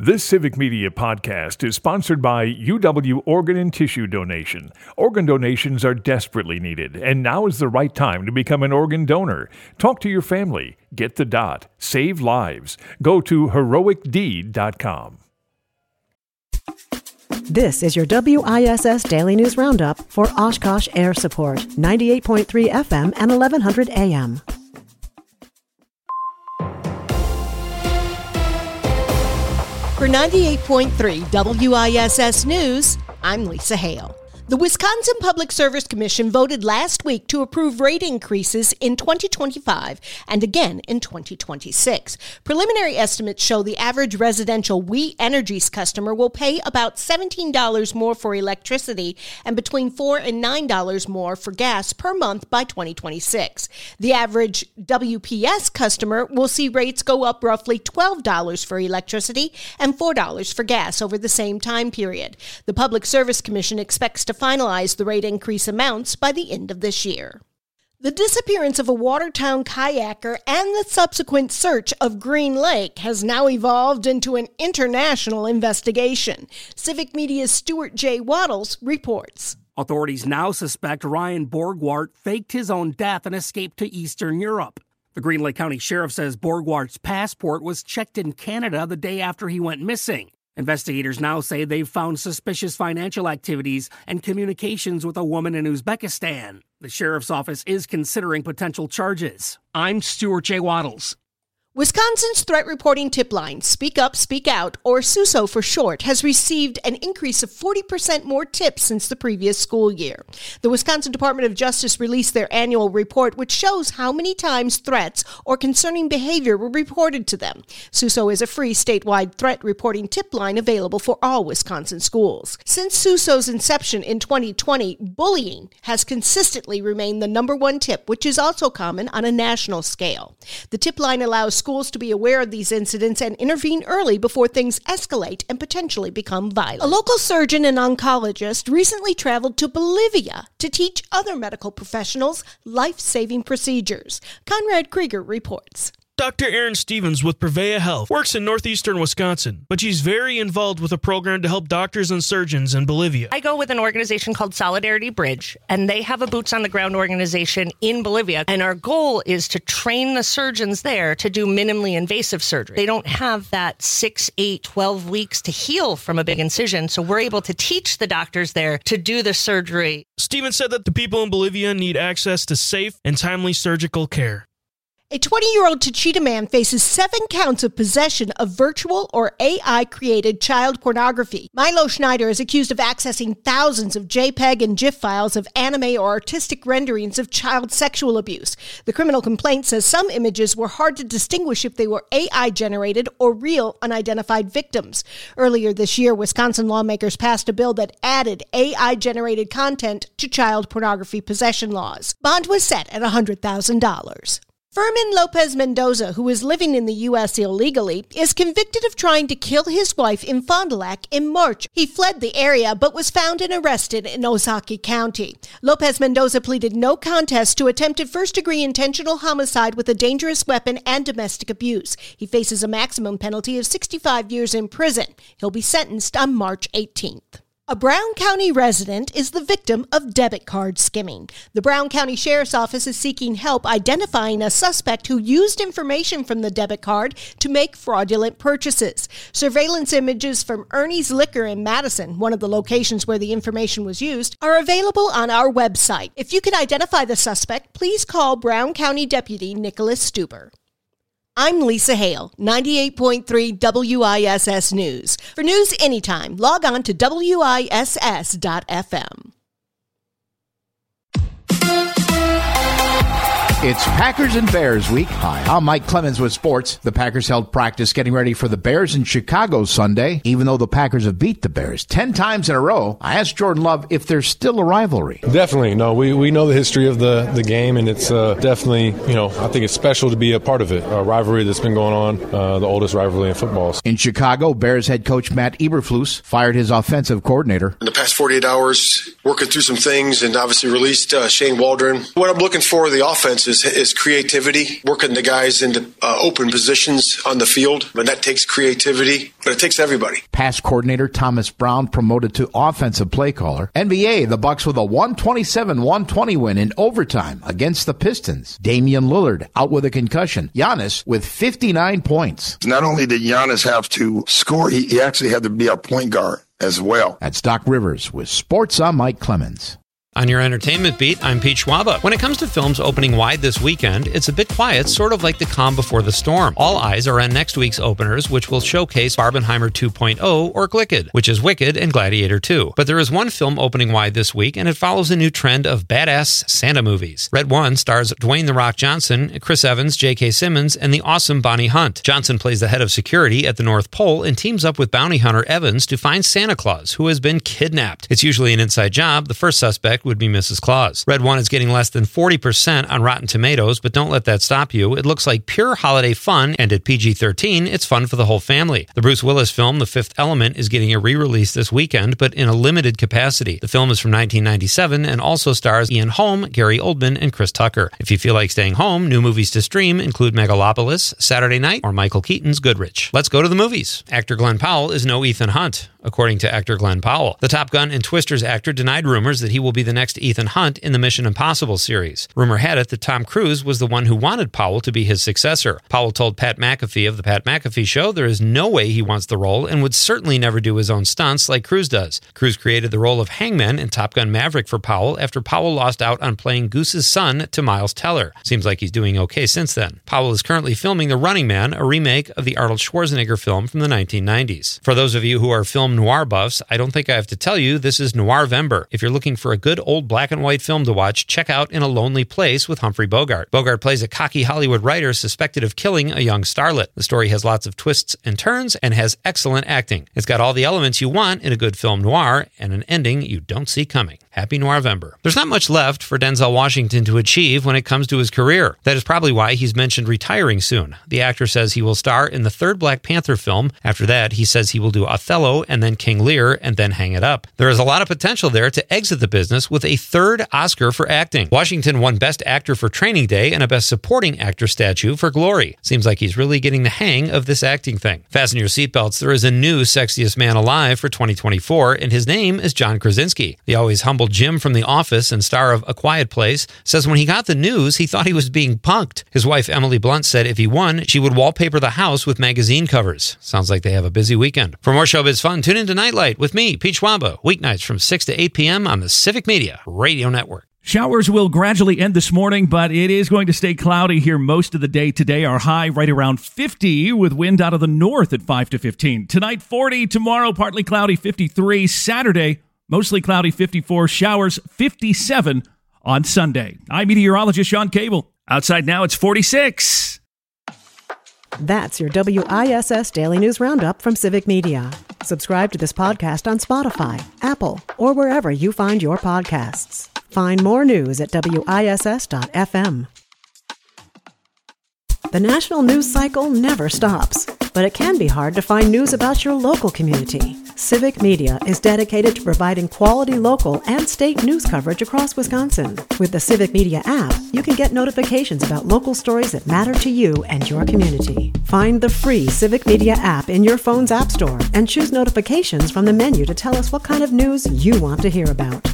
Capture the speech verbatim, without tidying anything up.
This Civic Media podcast is sponsored by U W Organ and Tissue Donation. Organ donations are desperately needed, and now is the right time to become an organ donor. Talk to your family. Get the dot. Save lives. Go to heroic deed dot com. This is your W I S S Daily News Roundup for Oshkosh Air Support, ninety-eight point three F M and eleven hundred A M. For ninety-eight point three W I S S News, I'm Lisa Hale. The Wisconsin Public Service Commission voted last week to approve rate increases in twenty twenty-five and again in twenty twenty-six. Preliminary estimates show the average residential We Energies customer will pay about seventeen dollars more for electricity and between four dollars and nine dollars more for gas per month by twenty twenty-six. The average W P S customer will see rates go up roughly twelve dollars for electricity and four dollars for gas over the same time period. The Public Service Commission expects to finalize the rate increase amounts by the end of this year. The disappearance of a Watertown kayaker and the subsequent search of Green Lake has now evolved into an international investigation. Civic Media's Stuart J. Waddles reports. Authorities now suspect Ryan Borgwart faked his own death and escaped to Eastern Europe. The Green Lake County Sheriff says Borgwart's passport was checked in Canada the day after he went missing. Investigators now say they've found suspicious financial activities and communications with a woman in Uzbekistan. The sheriff's office is considering potential charges. I'm Stuart J. Waddles. Wisconsin's threat reporting tip line, Speak Up, Speak Out, or SUSO for short, has received an increase of forty percent more tips since the previous school year. The Wisconsin Department of Justice released their annual report, which shows how many times threats or concerning behavior were reported to them. SUSO is a free statewide threat reporting tip line available for all Wisconsin schools. Since SUSO's inception in twenty twenty, bullying has consistently remained the number one tip, which is also common on a national scale. The tip line allows schools to be aware of these incidents and intervene early before things escalate and potentially become violent. A local surgeon and oncologist recently traveled to Bolivia to teach other medical professionals life-saving procedures. Conrad Krieger reports. Doctor Erin Stevens with Prevea Health works in northeastern Wisconsin, but she's very involved with a program to help doctors and surgeons in Bolivia. I go with an organization called Solidarity Bridge, and they have a boots-on-the-ground organization in Bolivia, and our goal is to train the surgeons there to do minimally invasive surgery. They don't have that six, eight, twelve weeks to heal from a big incision, so we're able to teach the doctors there to do the surgery. Stevens said that the people in Bolivia need access to safe and timely surgical care. A twenty-year-old Tachita man faces seven counts of possession of virtual or A I-created child pornography. Milo Schneider is accused of accessing thousands of JPEG and GIF files of anime or artistic renderings of child sexual abuse. The criminal complaint says some images were hard to distinguish if they were A I-generated or real unidentified victims. Earlier this year, Wisconsin lawmakers passed a bill that added A I-generated content to child pornography possession laws. Bond was set at one hundred thousand dollars. Fermin Lopez Mendoza, who is living in the U S illegally, is convicted of trying to kill his wife in Fond du Lac in March. He fled the area but was found and arrested in Ozaukee County. Lopez Mendoza pleaded no contest to attempted first-degree intentional homicide with a dangerous weapon and domestic abuse. He faces a maximum penalty of sixty-five years in prison. He'll be sentenced on March eighteenth. A Brown County resident is the victim of debit card skimming. The Brown County Sheriff's Office is seeking help identifying a suspect who used information from the debit card to make fraudulent purchases. Surveillance images from Ernie's Liquor in Madison, one of the locations where the information was used, are available on our website. If you can identify the suspect, please call Brown County Deputy Nicholas Stuber. I'm Lisa Hale, ninety-eight point three W I S S News. For news anytime, log on to W I S S dot F M. It's Packers and Bears week. Hi, I'm Mike Clemens with sports. The Packers held practice getting ready for the Bears in Chicago Sunday. Even though the Packers have beat the Bears ten times in a row, I asked Jordan Love if there's still a rivalry. Definitely. No, we, we know the history of the, the game, and it's uh, definitely, you know, I think it's special to be a part of it. A rivalry that's been going on, uh, the oldest rivalry in football. In Chicago, Bears head coach Matt Eberflus fired his offensive coordinator. In the past forty-eight hours, working through some things and obviously released uh, Shane Waldron. What I'm looking for in the offense is is, is creativity, working the guys into uh, open positions on the field. And that takes creativity, but it takes everybody. Pass coordinator Thomas Brown promoted to offensive play caller. N B A, the Bucks with a one twenty-seven one twenty win in overtime against the Pistons. Damian Lillard out with a concussion. Giannis with fifty-nine points. Not only did Giannis have to score, he, he actually had to be a point guard as well. That's Doc Rivers with Sports. I'm Mike Clemens. On your entertainment beat, I'm Pete Schwaba. When it comes to films opening wide this weekend, it's a bit quiet, sort of like the calm before the storm. All eyes are on next week's openers, which will showcase Barbenheimer two point oh or Glicked, which is Wicked and Gladiator two. But there is one film opening wide this week, and it follows a new trend of badass Santa movies. Red One stars Dwayne "The Rock" Johnson, Chris Evans, J K. Simmons, and the awesome Bonnie Hunt. Johnson plays the head of security at the North Pole and teams up with bounty hunter Evans to find Santa Claus, who has been kidnapped. It's usually an inside job. The first suspect would be Missus Claus. Red One is getting less than forty percent on Rotten Tomatoes, but don't let that stop you. It looks like pure holiday fun, and at P G thirteen, it's fun for the whole family. The Bruce Willis film, The Fifth Element, is getting a re-release this weekend, but in a limited capacity. The film is from nineteen ninety-seven and also stars Ian Holm, Gary Oldman, and Chris Tucker. If you feel like staying home, new movies to stream include Megalopolis, Saturday Night, or Michael Keaton's Goodrich. Let's go to the movies. Actor Glenn Powell is no Ethan Hunt, according to actor Glenn Powell. The Top Gun and Twisters actor denied rumors that he will be the next Ethan Hunt in the Mission Impossible series. Rumor had it that Tom Cruise was the one who wanted Powell to be his successor. Powell told Pat McAfee of The Pat McAfee Show there is no way he wants the role and would certainly never do his own stunts like Cruise does. Cruise created the role of Hangman in Top Gun Maverick for Powell after Powell lost out on playing Goose's son to Miles Teller. Seems like he's doing okay since then. Powell is currently filming The Running Man, a remake of the Arnold Schwarzenegger film from the nineteen nineties. For those of you who are film noir buffs, I don't think I have to tell you this is Noirvember. If you're looking for a good old black and white film to watch, check out In a Lonely Place with Humphrey Bogart. Bogart plays a cocky Hollywood writer suspected of killing a young starlet. The story has lots of twists and turns and has excellent acting. It's got all the elements you want in a good film noir and an ending you don't see coming. Happy Noirvember. There's not much left for Denzel Washington to achieve when it comes to his career. That is probably why he's mentioned retiring soon. The actor says he will star in the third Black Panther film. After that, he says he will do Othello and then King Lear and then hang it up. There is a lot of potential there to exit the business with a third Oscar for acting. Washington won Best Actor for Training Day and a Best Supporting Actor statue for Glory. Seems like he's really getting the hang of this acting thing. Fasten your seatbelts. There is a new Sexiest Man Alive for twenty twenty-four, and his name is John Krasinski. The always humble Jim from The Office and star of A Quiet Place says when he got the news, he thought he was being punked. His wife, Emily Blunt, said if he won, she would wallpaper the house with magazine covers. Sounds like they have a busy weekend. For more showbiz fun, tune into Nightlight with me, Pete Schwaba, weeknights from six to eight p.m. on the Civic Media Radio Network. Showers will gradually end this morning, but it is going to stay cloudy here most of the day today. Our high right around fifty with wind out of the north at five to fifteen. Tonight, forty. Tomorrow, partly cloudy, fifty-three. Saturday, mostly cloudy, fifty-four. Showers, fifty-seven on Sunday. I'm meteorologist Sean Cable. Outside now, it's forty-six. That's your W I S S Daily News Roundup from Civic Media. Subscribe to this podcast on Spotify, Apple, or wherever you find your podcasts. Find more news at W I S S dot F M. The national news cycle never stops, but it can be hard to find news about your local community. Civic Media is dedicated to providing quality local and state news coverage across Wisconsin. With the Civic Media app, you can get notifications about local stories that matter to you and your community. Find the free Civic Media app in your phone's app store and choose notifications from the menu to tell us what kind of news you want to hear about.